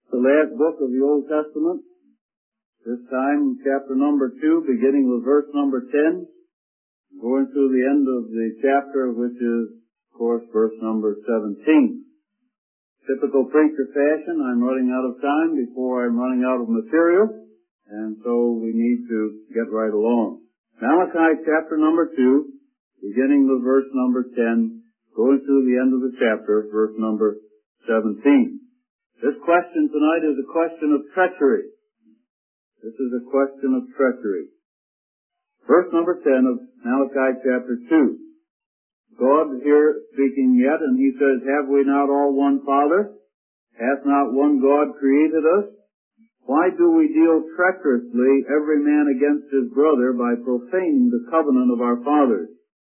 The last book of the Old Testament, this time chapter number 2, beginning with verse number 10, going through the end of the chapter, which is, of course, verse number 17. Typical preacher fashion, I'm running out of time before I'm running out of material, and so we need to get right along. Malachi chapter number 2, beginning with verse number 10, going through the end of the chapter, verse number 17. This question tonight is a question of treachery. This is a question of treachery. Verse number 10 of Malachi chapter 2. God here speaking yet, and he says, "Have we not all one Father? Hath not one God created us? Why do we deal treacherously every man against his brother by profaning the covenant of our fathers?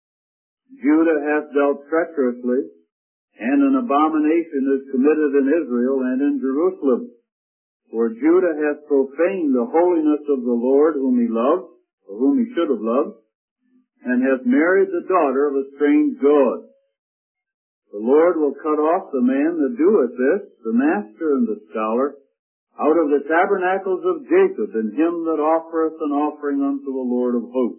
Judah hath dealt treacherously, and an abomination is committed in Israel and in Jerusalem. For Judah hath profaned the holiness of the Lord whom he loved, or whom he should have loved, and hath married the daughter of a strange god. The Lord will cut off the man that doeth this, the master and the scholar, out of the tabernacles of Jacob, and him that offereth an offering unto the Lord of hosts.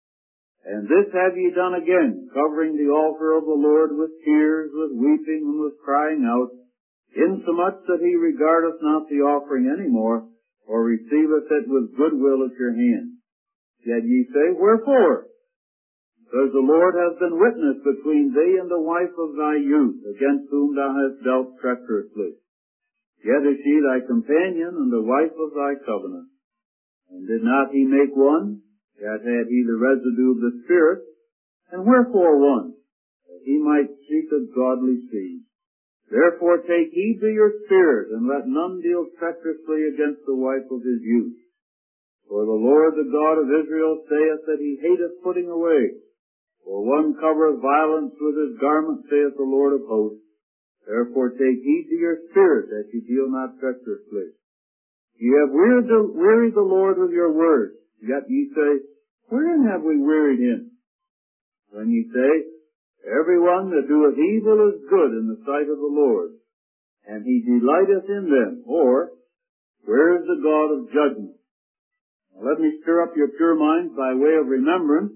And this have ye done again, covering the altar of the Lord with tears, with weeping, and with crying out, insomuch that he regardeth not the offering any more, or receiveth it with goodwill at your hand. Yet ye say, Wherefore? Because the Lord hath been witness between thee and the wife of thy youth, against whom thou hast dealt treacherously. Yet is she thy companion and the wife of thy covenant. And did not he make one? Yet had he the residue of the Spirit. And wherefore one? That he might seek a godly seed. Therefore take heed to your spirit, and let none deal treacherously against the wife of his youth. For the Lord, the God of Israel, saith that he hateth putting away. For one covereth violence with his garment, saith the Lord of hosts. Therefore take heed to your spirit, that ye deal not treacherously. Ye have wearied the Lord with your words. Yet ye say, Wherein have we wearied him? When ye say, Every one that doeth evil is good in the sight of the Lord, and he delighteth in them. Or, where is the God of judgment? Now, let me stir up your pure minds by way of remembrance,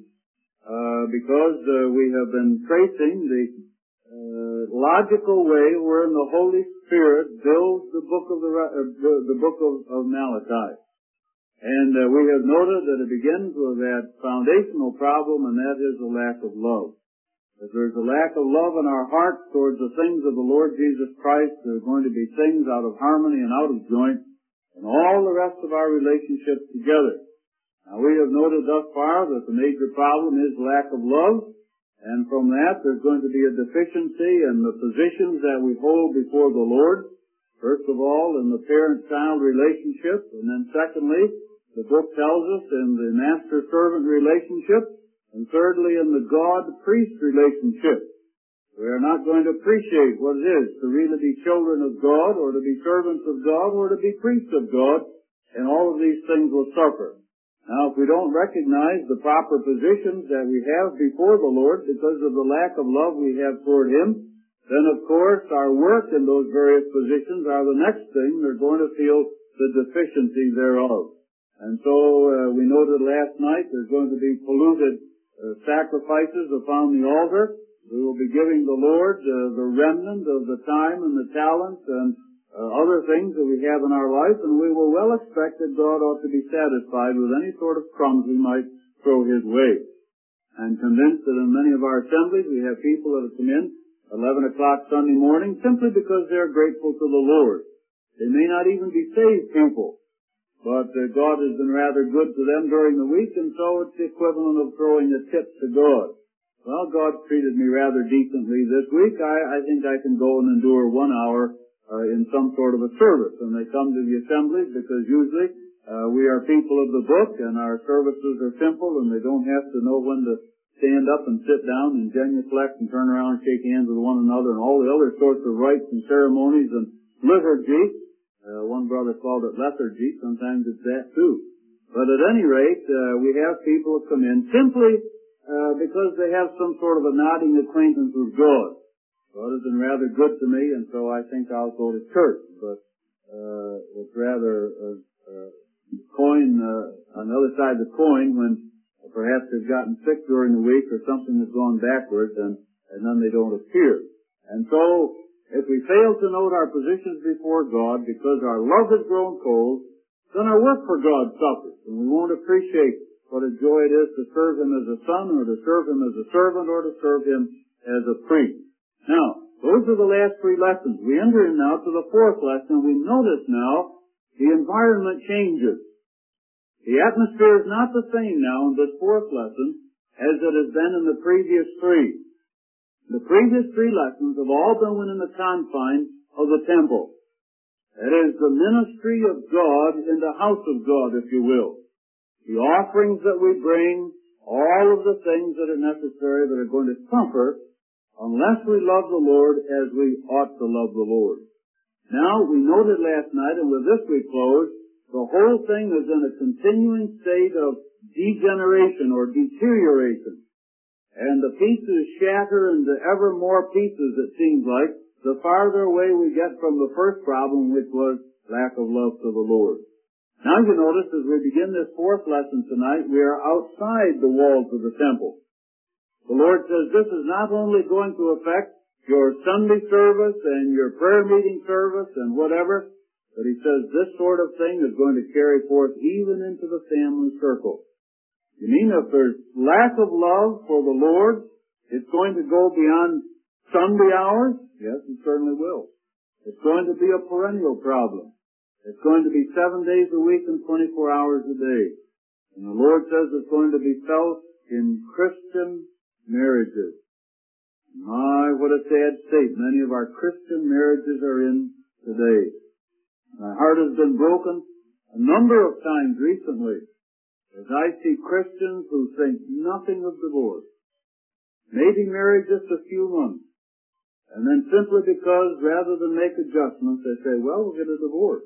because we have been tracing the logical way wherein the Holy Spirit builds the book of Malachi. And we have noted that it begins with that foundational problem, and that is the lack of love. If there's a lack of love in our hearts towards the things of the Lord Jesus Christ, there are going to be things out of harmony and out of joint in all the rest of our relationships together. Now, we have noted thus far that the major problem is lack of love, and from that there's going to be a deficiency in the positions that we hold before the Lord. First of all, in the parent-child relationship, and then secondly, the book tells us in the master-servant relationship, and thirdly in the God-priest relationship. We are not going to appreciate what it is to really be children of God, or to be servants of God, or to be priests of God, and all of these things will suffer. Now, if we don't recognize the proper positions that we have before the Lord because of the lack of love we have toward Him, then of course our work in those various positions are the next thing they're going to feel the deficiency thereof. And so we noted last night there's going to be polluted sacrifices upon the altar. We will be giving the Lord the remnant of the time and the talents and other things that we have in our life, and we will well expect that God ought to be satisfied with any sort of crumbs we might throw His way. I'm convinced that in many of our assemblies we have people that have come in 11 o'clock Sunday morning simply because they're grateful to the Lord. They may not even be saved people, but God has been rather good to them during the week, and so it's the equivalent of throwing a tip to God. Well, God treated me rather decently this week. I think I can go and endure 1 hour in some sort of a service. And they come to the assemblies because usually we are people of the book, and our services are simple, and they don't have to know when to stand up and sit down and genuflect and turn around and shake hands with one another and all the other sorts of rites and ceremonies and liturgy. One brother called it lethargy. Sometimes it's that too. But at any rate, we have people who come in simply because they have some sort of a nodding acquaintance with God. God has been rather good to me, and so I think I'll go to church. But it's rather coin on the other side of the coin when perhaps they've gotten sick during the week or something has gone backwards and then they don't appear. And so, if we fail to note our positions before God because our love has grown cold, then our work for God suffers, and we won't appreciate what a joy it is to serve Him as a son, or to serve Him as a servant, or to serve Him as a priest. Now, those are the last three lessons. We enter in now to the fourth lesson, and we notice now the environment changes. The atmosphere is not the same now in this fourth lesson as it has been in the previous three. The previous three lessons have all been within the confines of the temple. That is, the ministry of God in the house of God, if you will. The offerings that we bring, all of the things that are necessary that are going to suffer unless we love the Lord as we ought to love the Lord. Now, we noted last night, and with this we close, the whole thing is in a continuing state of degeneration or deterioration. And the pieces shatter into ever more pieces, it seems like, the farther away we get from the first problem, which was lack of love to the Lord. Now you notice as we begin this fourth lesson tonight, we are outside the walls of the temple. The Lord says this is not only going to affect your Sunday service and your prayer meeting service and whatever, but He says this sort of thing is going to carry forth even into the family circle. You mean if there's lack of love for the Lord, it's going to go beyond Sunday hours? Yes, it certainly will. It's going to be a perennial problem. It's going to be 7 days a week and 24 hours a day. And the Lord says it's going to be felt in Christian marriages. My, what a sad state many of our Christian marriages are in today. My heart has been broken a number of times recently as I see Christians who think nothing of divorce, maybe married just a few months, and then simply because rather than make adjustments, they say, well, we'll get a divorce.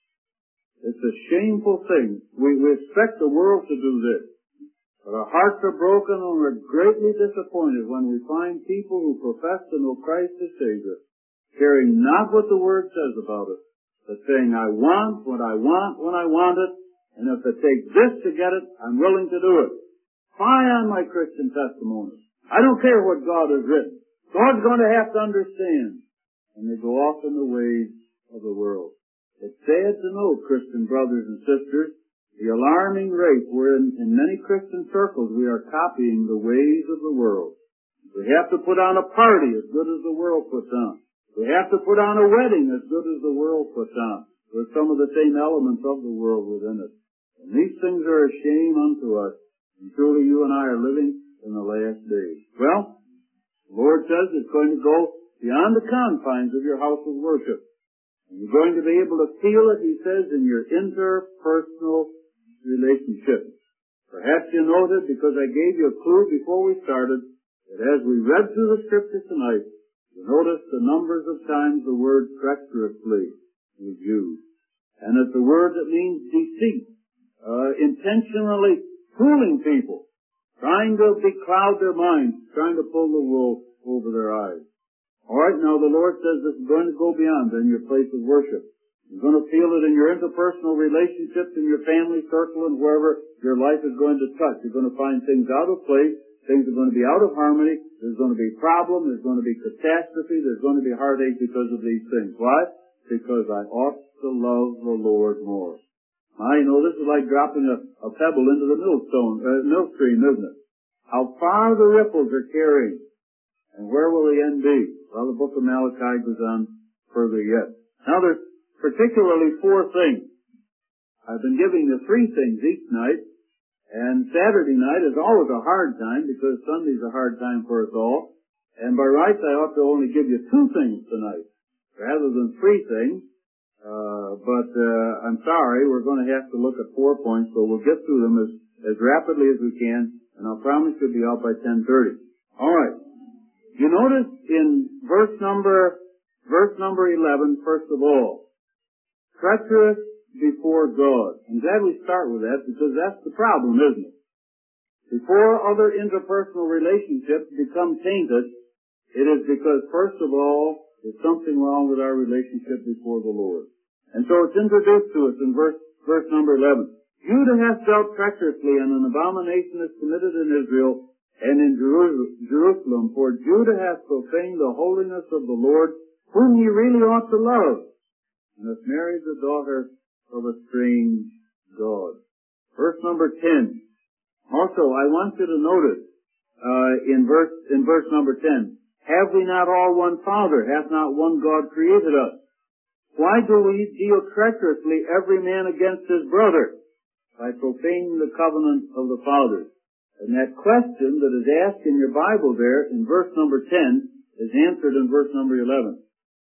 It's a shameful thing. We expect the world to do this. But our hearts are broken and we're greatly disappointed when we find people who profess to know Christ as Savior, caring not what the Word says about it, but saying, I want what I want when I want it, and if it takes this to get it, I'm willing to do it. Fie on my Christian testimony. I don't care what God has written. God's going to have to understand. And they go off in the ways of the world. It's sad to know, Christian brothers and sisters, the alarming rate where in many Christian circles we are copying the ways of the world. We have to put on a party as good as the world puts on. We have to put on a wedding as good as the world puts on, with some of the same elements of the world within it. And these things are a shame unto us. And truly you and I are living in the last days. Well, the Lord says it's going to go beyond the confines of your house of worship. And you're going to be able to feel it, He says, in your interpersonal relationships. Perhaps you noted, because I gave you a clue before we started, that as we read through the Scripture tonight, you notice the numbers of times the word treacherously is used. And it's a word that means deceit. Intentionally fooling people, trying to becloud their minds, trying to pull the wool over their eyes. All right, now the Lord says this is going to go beyond in your place of worship. You're going to feel it in your interpersonal relationships, in your family circle, and wherever your life is going to touch. You're going to find things out of place. Things are going to be out of harmony. There's going to be problem. There's going to be catastrophe. There's going to be heartache because of these things. Why? Because I ought to love the Lord more. You know, this is like dropping a pebble into the millstream, isn't it? How far the ripples are carrying. And where will the end be? Well, the book of Malachi goes on further yet. Now there's particularly four things. I've been giving you three things each night. And Saturday night is always a hard time because Sunday's a hard time for us all. And by rights I ought to only give you two things tonight rather than three things. But I'm sorry, we're going to have to look at 4 points, so we'll get through them as rapidly as we can, and I'll promise you'll be out by 10:30. All right. You notice in verse number 11, first of all, treacherous before God. I'm glad we start with that because that's the problem, isn't it? Before other interpersonal relationships become tainted, it is because, first of all, there's something wrong with our relationship before the Lord. And so it's introduced to us in verse number 11. Judah hath dealt treacherously, and an abomination is committed in Israel and in Jerusalem, for Judah hath profaned the holiness of the Lord, whom ye really ought to love, and hath married the daughter of a strange god. Verse number 10. Also, I want you to notice, in verse number 10, have we not all one Father? Hath not one God created us? Why do we deal treacherously every man against his brother? By profaning the covenant of the fathers. And that question that is asked in your Bible there in verse number 10 is answered in verse number 11.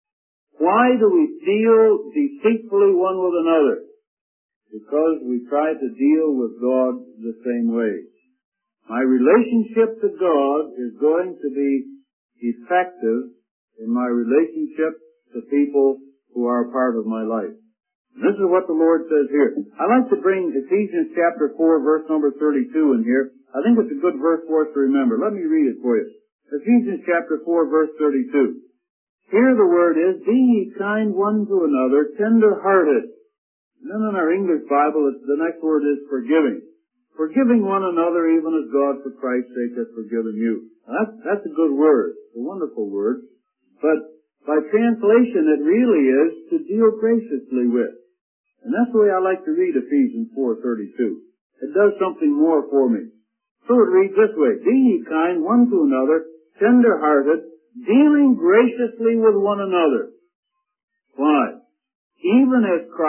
Why do we deal deceitfully one with another? Because we try to deal with God the same way. My relationship to God is going to be effective in my relationship to people who are a part of my life. And this is what the Lord says here. I'd like to bring Ephesians chapter 4, verse number 32 in here. I think it's a good verse for us to remember. Let me read it for you. Ephesians chapter 4, verse 32. Here the word is, be ye kind one to another, tender-hearted. And then in our English Bible, the next word is forgiving. Forgiving one another even as God for Christ's sake has forgiven you. Now that's a good word, a wonderful word. But by translation, it really is to deal graciously with. And that's the way I like to read Ephesians 4:32. It does something more for me. So it reads this way, be ye kind one to another, tender-hearted, dealing graciously with one another. Why? Even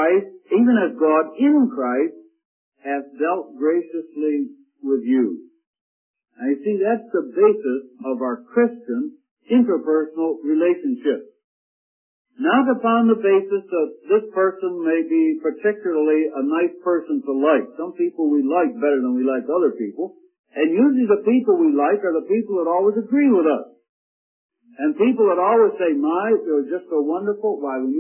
as God in Christ hath dealt graciously with you. Now you see, that's the basis of our Christian interpersonal relationship. Not upon the basis that this person may be particularly a nice person to like. Some people we like better than we like other people. And usually the people we like are the people that always agree with us. And people that always say, you're just so wonderful.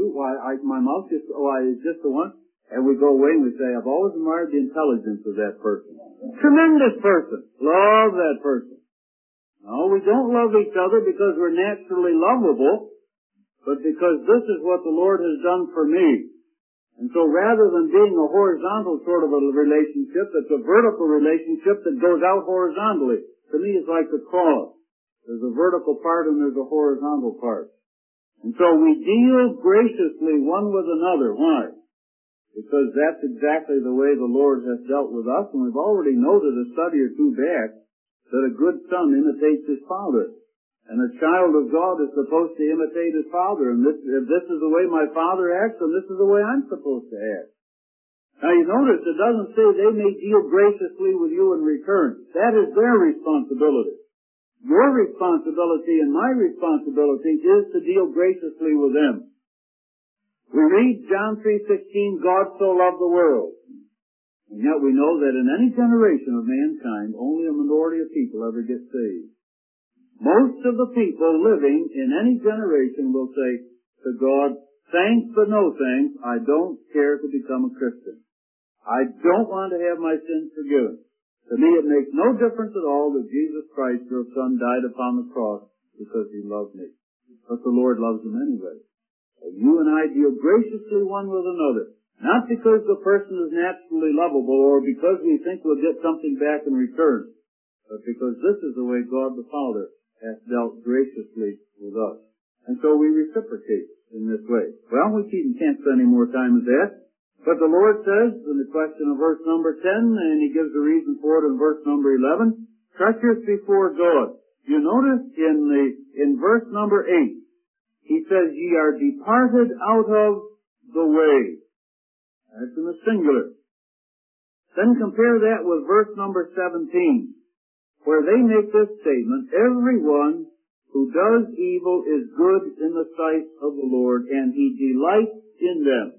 My mouth is just the one. And we go away and we say, I've always admired the intelligence of that person. Tremendous person. Love that person. No, we don't love each other because we're naturally lovable, but because this is what the Lord has done for me. And so rather than being a horizontal sort of a relationship, it's a vertical relationship that goes out horizontally. To me, it's like the cross. There's a vertical part and there's a horizontal part. And so we deal graciously one with another. Why? Because that's exactly the way the Lord has dealt with us. And we've already noted a study or two back that a good son imitates his father. And a child of God is supposed to imitate his father. And if this is the way my father acts, then this is the way I'm supposed to act. Now you notice it doesn't say they may deal graciously with you in return. That is their responsibility. Your responsibility and my responsibility is to deal graciously with them. We read John 3:16, God so loved the world. And yet we know that in any generation of mankind, only a minority of people ever get saved. Most of the people living in any generation will say to God, thanks but no thanks, I don't care to become a Christian. I don't want to have my sins forgiven. To me it makes no difference at all that Jesus Christ, your Son, died upon the cross because He loved me. But the Lord loves them anyway. And you and I deal graciously one with another. Not because the person is naturally lovable or because we think we'll get something back in return, but because this is the way God the Father hath dealt graciously with us. And so we reciprocate in this way. Well, we can't spend any more time with that. But the Lord says in the question of verse number 10, and He gives a reason for it in verse number 11, treacherous before God. You notice in verse number 8, He says, ye are departed out of the way. That's in the singular. Then compare that with verse number 17, where they make this statement, everyone who does evil is good in the sight of the Lord, and He delights in them.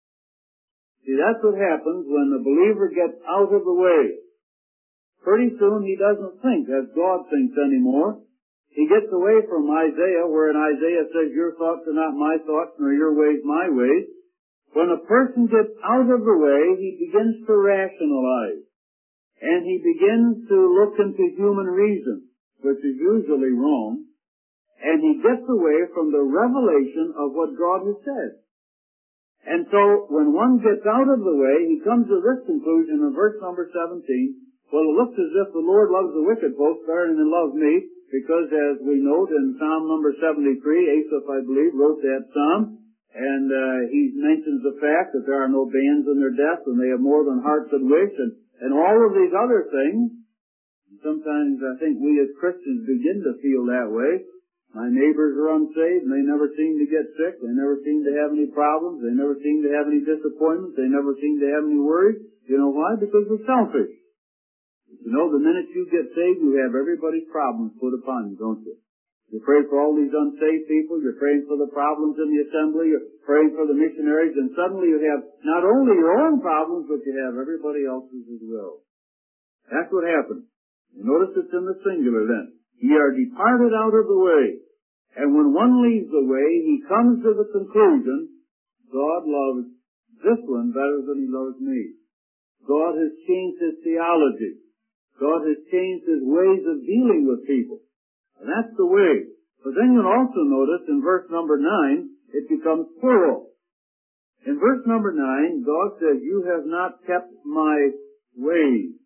See, that's what happens when the believer gets out of the way. Pretty soon he doesn't think as God thinks anymore. He gets away from Isaiah, where in Isaiah says, your thoughts are not my thoughts, nor your ways my ways. When a person gets out of the way, he begins to rationalize. And he begins to look into human reason, which is usually wrong. And he gets away from the revelation of what God has said. And so, when one gets out of the way, he comes to this conclusion in verse number 17. Well, it looks as if the Lord loves the wicked folks better than he loves me, because as we note in Psalm number 73, Asaph, I believe, wrote that psalm, and he mentions the fact that there are no bands in their death, and they have more than hearts that wish, and all of these other things. Sometimes I think we as Christians begin to feel that way. My neighbors are unsaved, and they never seem to get sick. They never seem to have any problems. They never seem to have any disappointments. They never seem to have any worries. You know why? Because we're selfish. You know, the minute you get saved, you have everybody's problems put upon you, don't you? You pray for all these unsaved people. You're praying for the problems in the assembly. You're praying for the missionaries. And suddenly you have not only your own problems, but you have everybody else's as well. That's what happens. You notice it's in the singular then. Ye are departed out of the way. And when one leaves the way, he comes to the conclusion, God loves this one better than he loves me. God has changed his theology. God has changed his ways of dealing with people. And that's the way. But then you'll also notice in verse number 9, it becomes plural. In verse number 9, God says, you have not kept my ways.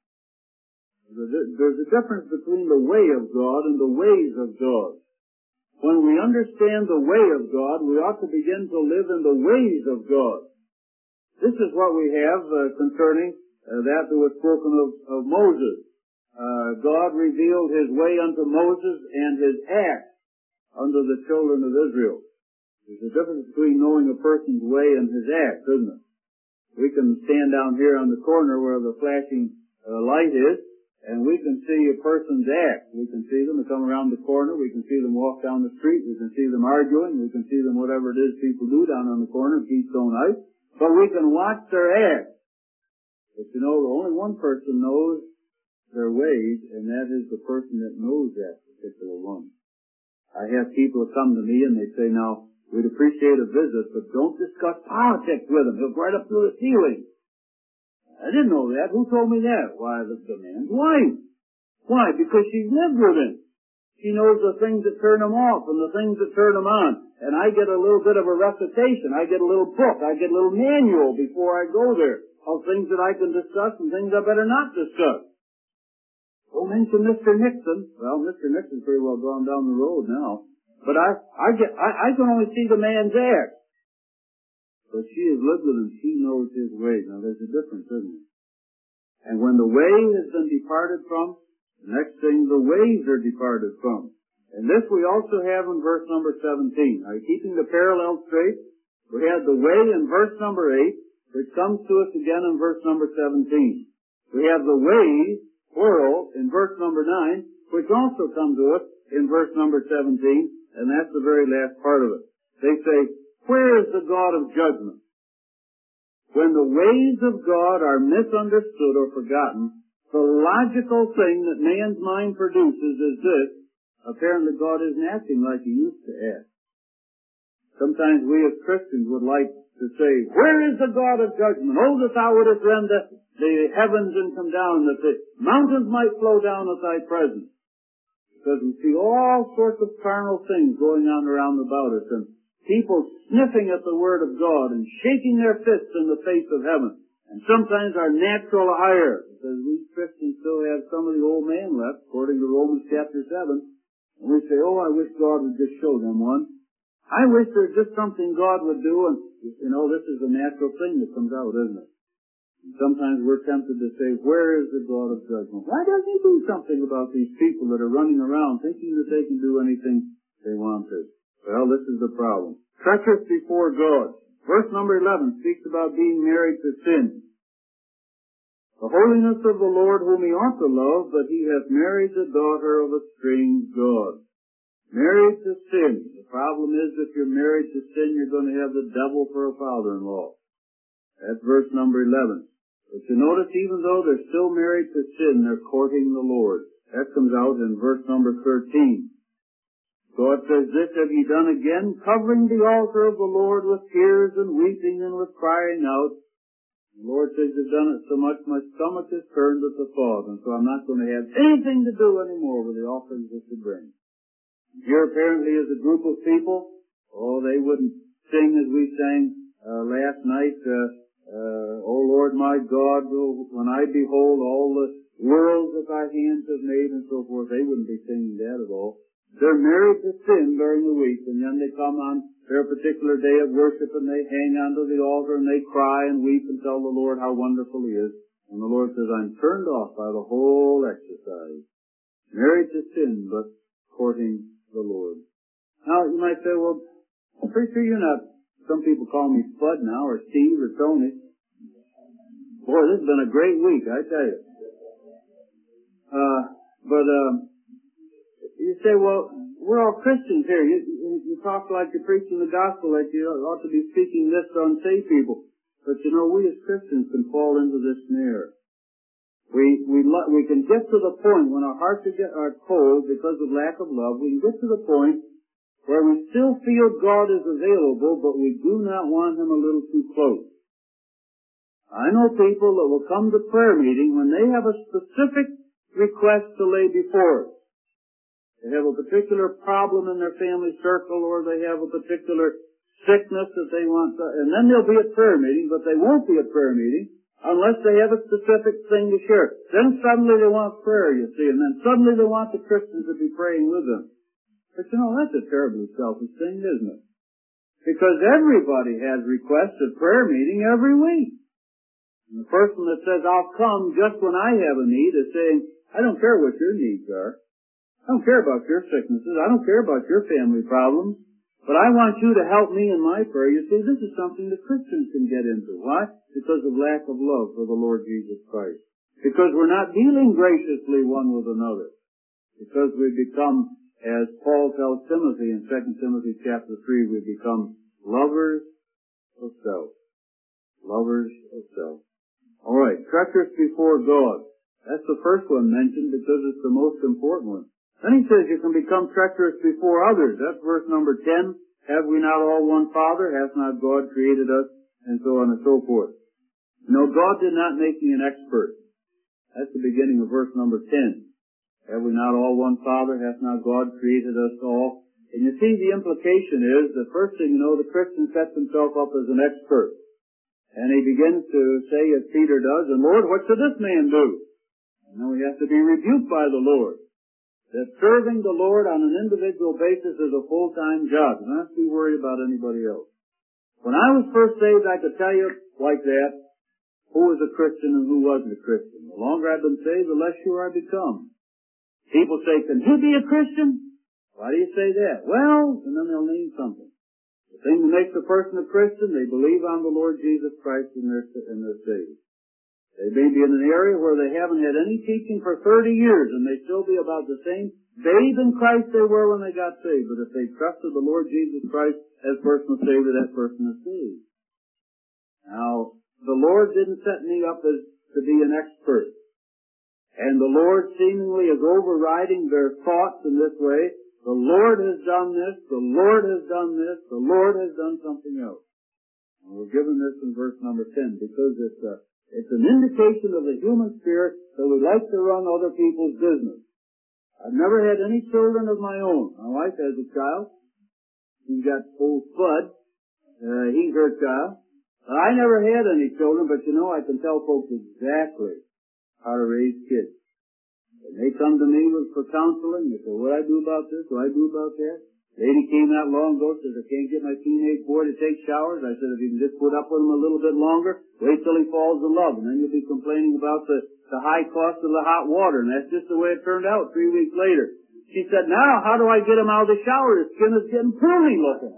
There's a difference between the way of God and the ways of God. When we understand the way of God, we ought to begin to live in the ways of God. This is what we have concerning that was spoken of Moses. God revealed his way unto Moses and his act unto the children of Israel. There's a difference between knowing a person's way and his act, isn't it? We can stand down here on the corner where the flashing light is, and we can see a person's act. We can see them come around the corner. We can see them walk down the street. We can see them arguing. We can see them whatever it is people do down on the corner, Keystone Heights. But we can watch their act. But you know, only one person knows their ways, and that is the person that knows that particular one. I have people come to me and they say, now, we'd appreciate a visit, but don't discuss politics with him. He'll go right up through the ceiling. I didn't know that. Who told me that? Why, the man's wife. Why? Because she's lived with him. She knows the things that turn him off and the things that turn him on. And I get a little bit of a recitation. I get a little book. I get a little manual before I go there of things that I can discuss and things I better not discuss. Don't mention Mr. Nixon. Well, Mr. Nixon's pretty well gone down the road now. But I can only see the man's act. But she has lived with him. She knows his ways. Now, there's a difference, isn't there? And when the way has been departed from, the next thing, the ways are departed from. And this we also have in verse number 17. Are you keeping the parallel straight? We had the way in verse number 8, which comes to us again in verse number 17. We have the ways, plural, in verse number 9, which also come to us in verse number 17, and that's the very last part of it. They say, where is the God of judgment? When the ways of God are misunderstood or forgotten, the logical thing that man's mind produces is this: apparently God isn't acting like he used to act. Sometimes we as Christians would like to say, where is the God of judgment? Oh, that thou wouldest rend the heavens and come down, that the mountains might flow down at thy presence. Because we see all sorts of carnal things going on around about us, and people sniffing at the Word of God and shaking their fists in the face of heaven. And sometimes our natural ire, because we Christians still have some of the old man left, according to Romans chapter 7, and we say, oh, I wish God would just show them one. I wish there's just something God would do, and, you know, this is a natural thing that comes out, isn't it? And sometimes we're tempted to say, where is the God of judgment? Why doesn't he do something about these people that are running around thinking that they can do anything they want to? Well, this is the problem. Treacherous before God. Verse number 11 speaks about being married to sin. The holiness of the Lord whom he ought to love, but he hath married the daughter of a strange God. Married to sin. The problem is if you're married to sin, you're going to have the devil for a father-in-law. That's verse number 11. But you notice even though they're still married to sin, they're courting the Lord. That comes out in verse number 13. God says, this have ye done again, covering the altar of the Lord with tears and weeping and with crying out. The Lord says, you've done it so much, my stomach is turned at the thought, and so I'm not going to have anything to do anymore with the offerings that you bring. Here apparently is a group of people, oh, they wouldn't sing as we sang, last night, O Lord my God, when I behold all the worlds that thy hands have made and so forth, they wouldn't be singing that at all. They're married to sin during the week, and then they come on their particular day of worship and they hang onto the altar and they cry and weep and tell the Lord how wonderful He is. And the Lord says, I'm turned off by the whole exercise. Married to sin, but courting the Lord. Now, you might say, well, preacher, you're not, some people call me Spud now, or Steve, or Tony. Boy, this has been a great week, I tell you. But you say, well, we're all Christians here. You talk like you're preaching the gospel, like you ought to be speaking this to unsaved people. But you know, we as Christians can fall into this snare. We can get to the point when our hearts are cold because of lack of love. We can get to the point where we still feel God is available, but we do not want Him a little too close. I know people that will come to prayer meeting when they have a specific request to lay before us. They have a particular problem in their family circle, or they have a particular sickness that they want to, and then they'll be at prayer meeting, but they won't be at prayer meeting unless they have a specific thing to share. Then suddenly they want prayer, you see, and then suddenly they want the Christians to be praying with them. But you know, that's a terribly selfish thing, isn't it? Because everybody has requests at prayer meeting every week. And the person that says, I'll come just when I have a need, is saying, I don't care what your needs are. I don't care about your sicknesses. I don't care about your family problems. But I want you to help me in my prayer. You see, this is something that Christians can get into. Why? Because of lack of love for the Lord Jesus Christ. Because we're not dealing graciously one with another. Because we become, as Paul tells Timothy in 2 Timothy chapter 3, we become lovers of self. Lovers of self. Alright, treacherous before God. That's the first one mentioned because it's the most important one. Then he says you can become treacherous before others. That's verse number 10. Have we not all one Father? Hath not God created us? And so on and so forth. No, God did not make me an expert. That's the beginning of verse number 10. Have we not all one Father? Hath not God created us all? And you see, the implication is, the first thing you know, the Christian sets himself up as an expert. And he begins to say, as Peter does, and Lord, what should this man do? And now he has to be rebuked by the Lord. That serving the Lord on an individual basis is a full-time job. You don't have to be worried about anybody else. When I was first saved, I could tell you like that, who was a Christian and who wasn't a Christian. The longer I've been saved, the less sure I become. People say, can he be a Christian? Why do you say that? Well, and then they'll name something. The thing that makes a person a Christian, they believe on the Lord Jesus Christ and they're saved. They may be in an area where they haven't had any teaching for 30 years and they still be about the same babe in Christ they were when they got saved. But if they trusted the Lord Jesus Christ as personal Savior, that person is saved. Now, the Lord didn't set me up to be an expert. And the Lord seemingly is overriding their thoughts in this way. The Lord has done this, the Lord has done this, the Lord has done something else. And we're given this in verse number 10 because it's an indication of the human spirit that we like to run other people's business. I've never had any children of my own. My wife has a child. She's got old Spud. He's her child. I never had any children, but you know, I can tell folks exactly how to raise kids. And they come to me for counseling. They say, what do I do about this? What do I do about that? Lady came not long ago, says, I can't get my teenage boy to take showers. I said, if you can just put up with him a little bit longer, wait till he falls in love. And then you'll be complaining about the high cost of the hot water. And that's just the way it turned out 3 weeks later. She said, now, how do I get him out of the shower? His skin is getting pearly looking.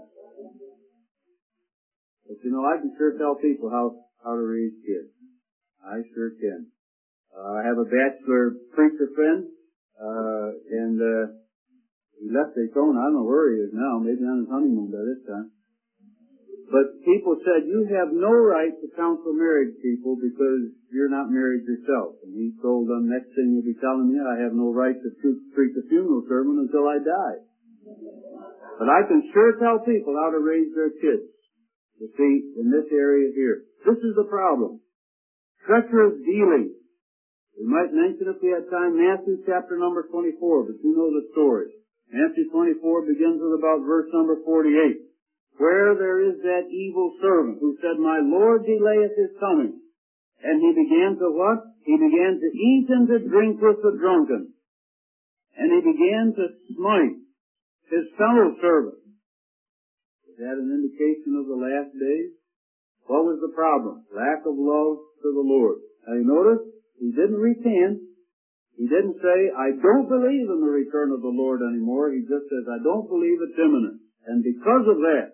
But you know, I can sure tell people how to raise kids. I sure can. I have a bachelor preacher friend, and he left Daytona. I don't know where he is now. Maybe on his honeymoon by this time. But people said, you have no right to counsel married people because you're not married yourself. And he told them, next thing you'll be telling me, I have no right to preach a funeral sermon until I die. But I can sure tell people how to raise their kids. You see, in this area here. This is the problem. Treacherous dealing. We might mention if we had time Matthew chapter number 24, but you know the story. Matthew 24 begins with about verse number 48, where there is that evil servant who said, my Lord delayeth his coming. And he began to what? He began to eat and to drink with the drunken. And he began to smite his fellow servants. Is that an indication of the last days? What was the problem? Lack of love to the Lord. Now you notice, he didn't repent. He didn't say, I don't believe in the return of the Lord anymore. He just says, I don't believe it's imminent. And because of that,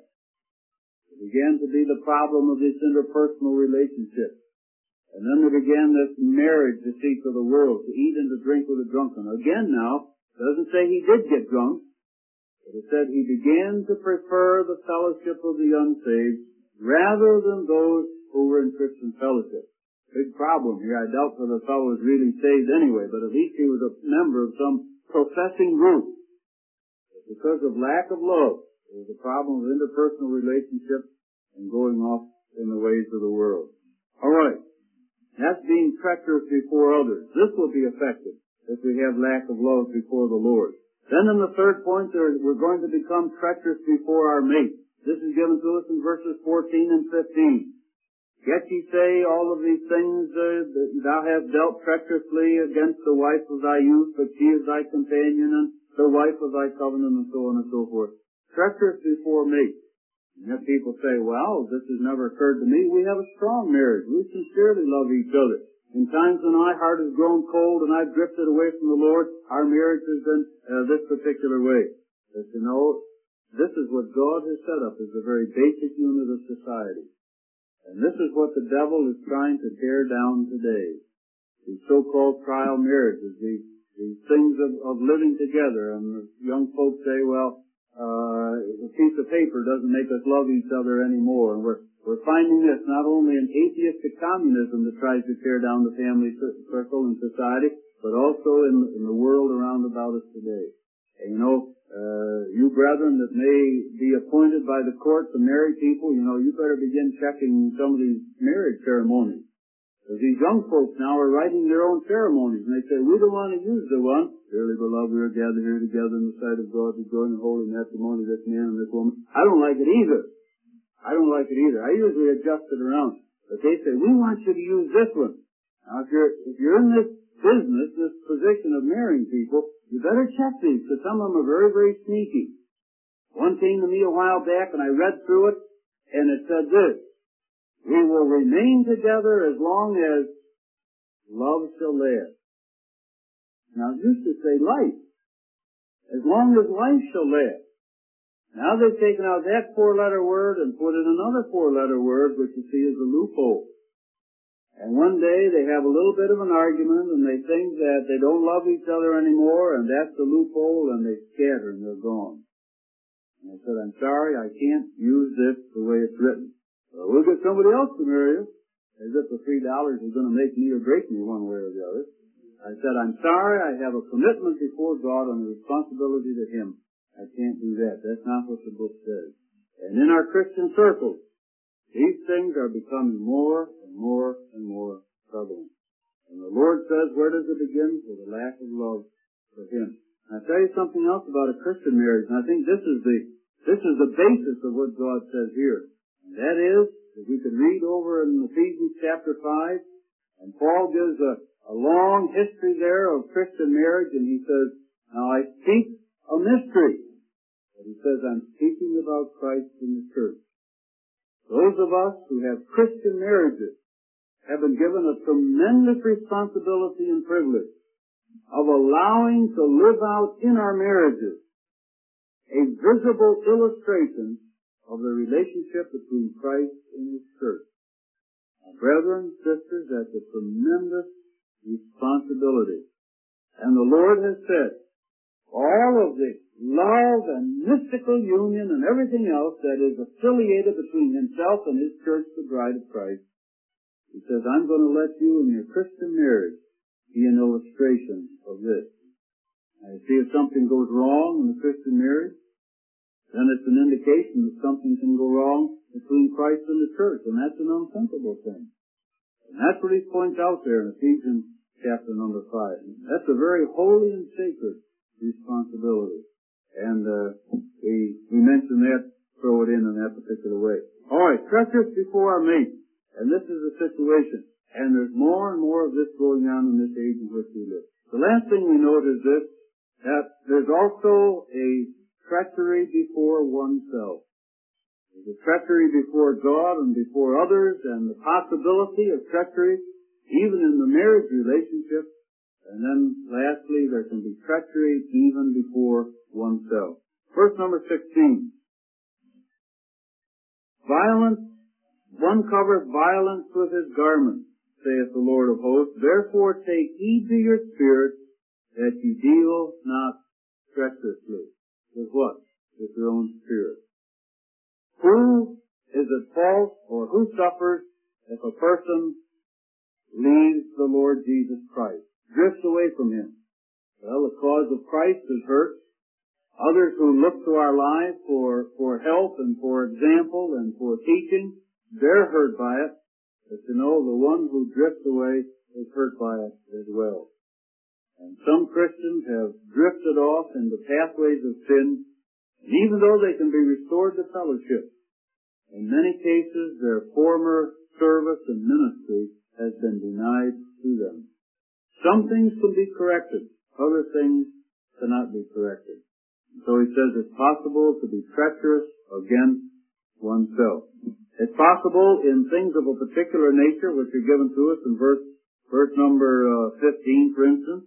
it began to be the problem of this interpersonal relationship. And then there began this marriage deceit of the world, to eat and to drink with the drunken. Again now, it doesn't say he did get drunk, but it said he began to prefer the fellowship of the unsaved rather than those who were in Christian fellowship. Big problem here. I doubt whether the fellow was really saved anyway, but at least he was a member of some professing group. But because of lack of love, there was a problem of interpersonal relationship and going off in the ways of the world. All right. That's being treacherous before others. This will be effective if we have lack of love before the Lord. Then in the third point, we're going to become treacherous before our mate. This is given to us in verses 14 and 15. Yet ye say all of these things, thou hast dealt treacherously against the wife of thy youth, but she is thy companion, and the wife of thy covenant, and so on and so forth. Treacherous before me. And yet people say, well, this has never occurred to me. We have a strong marriage. We sincerely love each other. In times when my heart has grown cold and I've drifted away from the Lord, our marriage has been this particular way. But you know, this is what God has set up as the very basic unit of society. And this is what the devil is trying to tear down today. These so-called trial marriages, these things of living together. And the young folks say, well, a piece of paper doesn't make us love each other anymore. And we're finding this not only in atheistic communism that tries to tear down the family circle and society, but also in the world around about us today. And you know, you brethren that may be appointed by the court to marry people, you know, you better begin checking some of these marriage ceremonies. Because these young folks now are writing their own ceremonies, and they say, we don't want to use the one. Dearly beloved, we are gathered here together in the sight of God to join in holy matrimony, this man and this woman. I don't like it either. I usually adjust it around. But they say, we want you to use this one. Now, if you're in this business, this position of marrying people, you better check these, because some of them are very, very sneaky. One came to me a while back, and I read through it, and it said this: we will remain together as long as love shall last. Now, it used to say life. As long as life shall last. Now they've taken out that four-letter word and put in another four-letter word, which you see is a loophole. And one day they have a little bit of an argument, and they think that they don't love each other anymore, and that's the loophole, and they scatter and they're gone. And I said, I'm sorry, I can't use this the way it's written. Well, we'll get somebody else to marry you, as if the $3 is going to make me or break me one way or the other. I said, I'm sorry, I have a commitment before God and a responsibility to Him. I can't do that. That's not what the book says. And in our Christian circles, these things are becoming more and more and more prevalent. And the Lord says, where does it begin? With a lack of love for Him. And I'll tell you something else about a Christian marriage, and I think this is the basis of what God says here. And that is, that we could read over in Ephesians chapter 5, and Paul gives a long history there of Christian marriage, and he says, now I speak a mystery. But he says, I'm speaking about Christ in the church. Those of us who have Christian marriages have been given a tremendous responsibility and privilege of allowing to live out in our marriages a visible illustration of the relationship between Christ and His church. Now, brethren, sisters, that's a tremendous responsibility. And the Lord has said, all of the love and mystical union and everything else that is affiliated between Himself and His church, the bride of Christ, He says, I'm going to let you in your Christian marriage be an illustration of this. Now, you see, if something goes wrong in the Christian marriage, then it's an indication that something can go wrong between Christ and the church, and that's an unthinkable thing. And that's what He points out there in Ephesians chapter number 5. That's a very holy and sacred responsibility. And we mentioned that throw it in that particular way. Alright, treacherous before our mate. And this is the situation. And there's more and more of this going on in this age in which we live. The last thing we note is this, that there's also a treachery before oneself. There's a treachery before God and before others, and the possibility of treachery even in the marriage relationship. And then lastly, there can be treachery even before oneself. Verse number 16. Violence, one covers violence with his garment, saith the Lord of hosts. Therefore take heed to your spirit, that ye deal not treacherously. With what? With your own spirit. Who is at fault, or who suffers if a person leaves the Lord Jesus Christ, drifts away from him? Well, the cause of Christ is hurt. Others who look to our lives for help and for example and for teaching, they're hurt by it. But you know, the one who drifts away is hurt by it as well. And some Christians have drifted off into pathways of sin, and even though they can be restored to fellowship, in many cases their former service and ministry has been denied to them. Some things can be corrected, other things cannot be corrected. So he says it's possible to be treacherous against oneself. It's possible in things of a particular nature, which are given to us in verse number 15, for instance.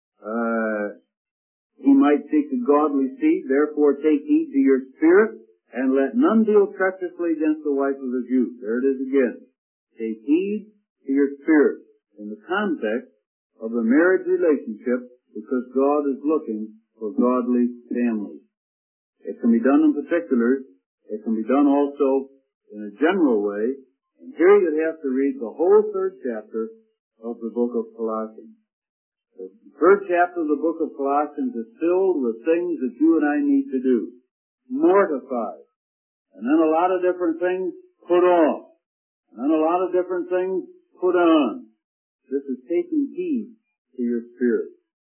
He might seek a godly seed, therefore take heed to your spirit, and let none deal treacherously against the wife of his youth. There it is again. Take heed to your spirit in the context of a marriage relationship, because God is looking for godly families. It can be done in particulars. It can be done also in a general way. And here you'd have to read the whole third chapter of the book of Colossians. The third chapter of the book of Colossians is filled with things that you and I need to do. Mortify. And then a lot of different things put off. And then a lot of different things put on. This is taking heed to your spirit.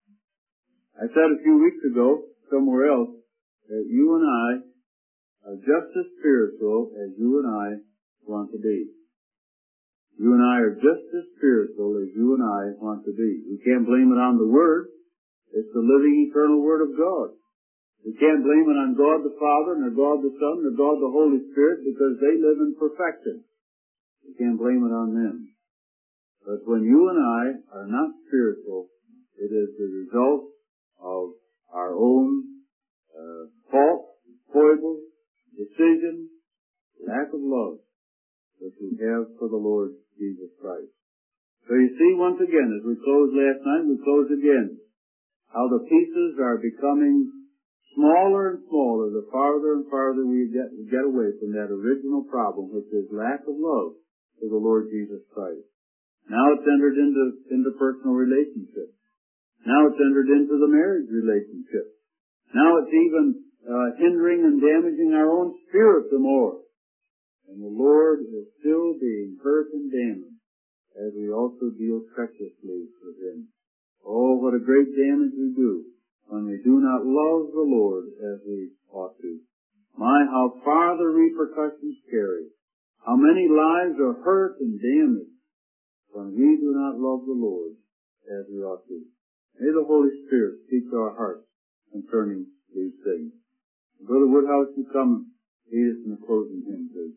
I said a few weeks ago, somewhere else, that you and I are just as spiritual as you and I want to be. You and I are just as spiritual as you and I want to be. We can't blame it on the Word. It's the living, eternal Word of God. We can't blame it on God the Father, nor God the Son, nor God the Holy Spirit, because they live in perfection. We can't blame it on them. But when you and I are not spiritual, it is the result of our own faults, foibles, decisions, lack of love that we have for the Lord Jesus Christ. So you see, once again, as we closed last night, we close again, how the pieces are becoming smaller and smaller the farther and farther we get away from that original problem, which is lack of love for the Lord Jesus Christ. Now it's entered into personal relationships. Now it's entered into the marriage relationship. Now it's even hindering and damaging our own spirit the more. And the Lord is still being hurt and damaged as we also deal treacherously with Him. Oh, what a great damage we do when we do not love the Lord as we ought to. My, how far the repercussions carry. How many lives are hurt and damaged when we do not love the Lord as we ought to. May the Holy Spirit speak to our hearts concerning these things. Brother Woodhouse, you come and lead us in the closing hymn, please.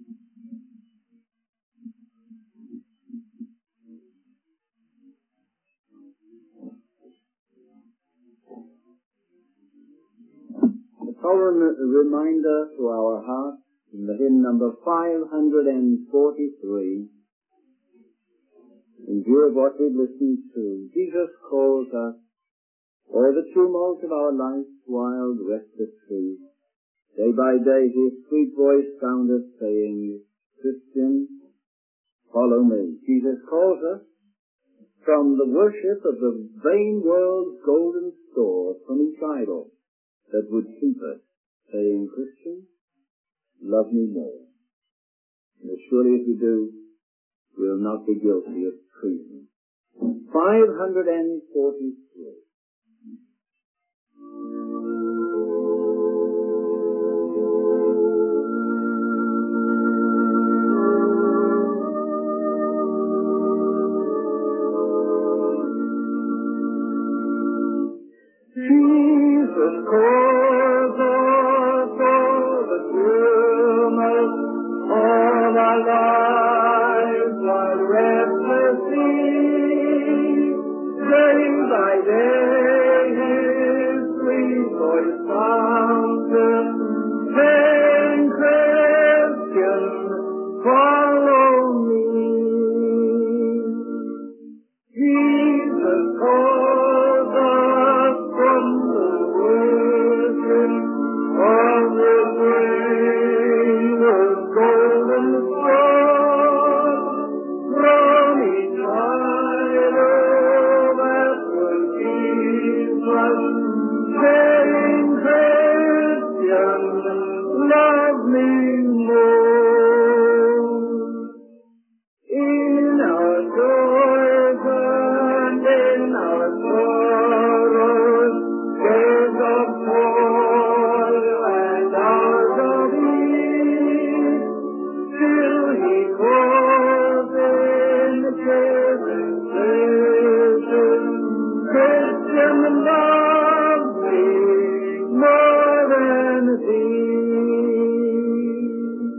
A solemn reminder to our hearts in the hymn number 543, in view of what we've listened to. Jesus calls us, o'er the tumult of our life's wild, restless sea. Day by day His sweet voice soundeth, saying, Christian, follow me. Jesus calls us from the worship of the vain world's golden store, from each idol that would keep us, saying, Christian, love me more. And as surely as we do, we'll not be guilty of treason. 543. calls us all the tumult of our lives while restlessly, day by day, His sweet voice sounded, saying, Christian, follow me. Jesus calls us from the worship of the great golden throne, from each idol that will keep us, saying, Christian, love me more. In our joys and in our sorrows, days of toil and hours of ease, still He calls in the chasing places, Christian, love me more than these.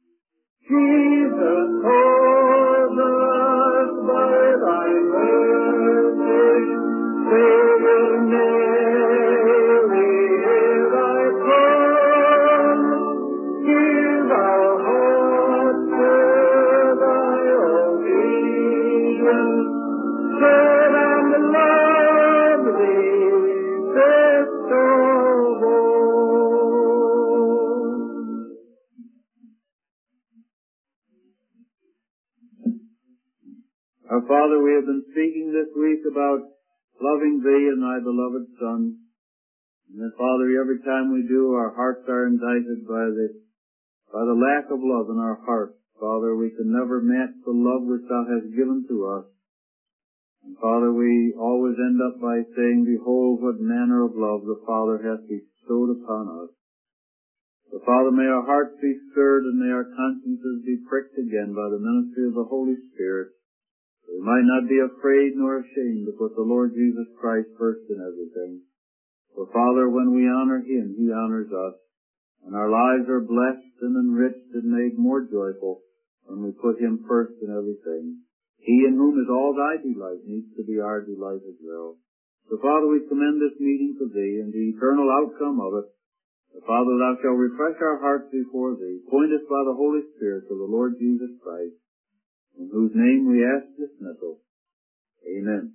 Jesus calls us by Thy mercy, Savior, Mary, hear Thy call. Give our hearts to Thy obedience, serve and love Thee best of all. Our Father, we have been speaking this week about loving Thee and Thy beloved Son. And that, Father, every time we do, our hearts are indicted by the lack of love in our hearts. Father, we can never match the love which Thou hast given to us. And Father, we always end up by saying, Behold, what manner of love the Father hath bestowed upon us. So, Father, may our hearts be stirred and may our consciences be pricked again by the ministry of the Holy Spirit. We might not be afraid nor ashamed to put the Lord Jesus Christ first in everything. For, Father, when we honor Him, He honors us. And our lives are blessed and enriched and made more joyful when we put Him first in everything. He in whom is all Thy delight needs to be our delight as well. So, Father, we commend this meeting to Thee and the eternal outcome of it. So, Father, Thou shalt refresh our hearts before Thee. Point us by the Holy Spirit to the Lord Jesus Christ, in whose name we ask dismissal. Amen.